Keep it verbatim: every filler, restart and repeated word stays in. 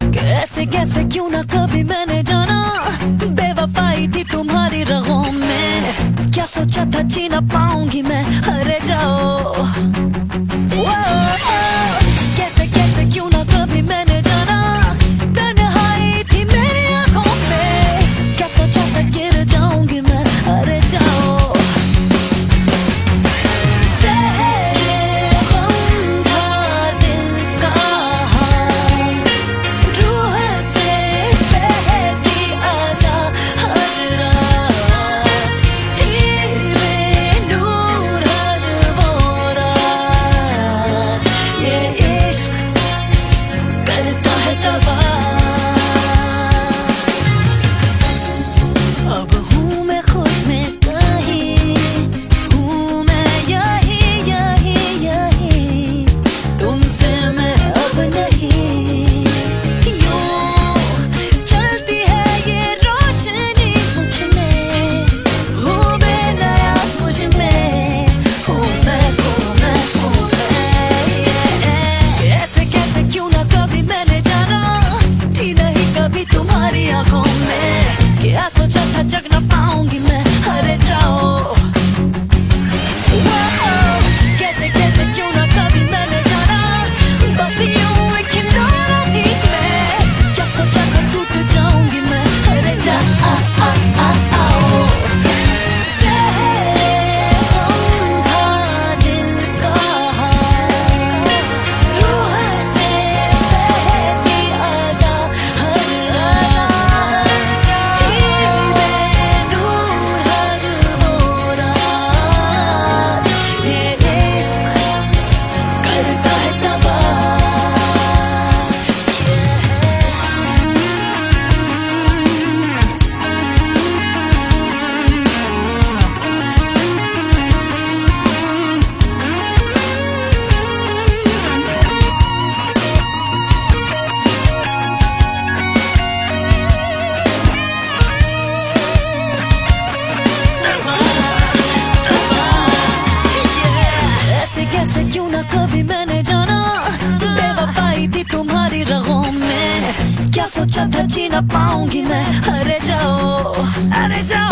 कैसे कैसे क्यों ना कभी मैंने जाना, बेवफाई थी तुम्हारी राहों में। क्या सोचा था जी ना पाऊंगी मैं, अरे जाओ। कैसे कैसे क्यों ना कभी मैंने जाना, तन्हाई थी मेरी आंखों में। क्या सोचा था गिर जाऊंगी मैं, अरे जाओ। क्या सोचा था जग ना पाऊंगी मैं, अरे जाओ। कैसे कैसे क्यों ना कभी मैंने जाना, बस यूं एक खिलौना थी मैं। क्या सोचा था टूट जाऊंगी मैं, अरे जाओ। कैसे क्यों ना कभी मैंने जाना, बेवफाई थी तुम्हारी राहों में। क्या सोचा था जी ना पाऊंगी मैं, अरे जाओ, अरे जाओ।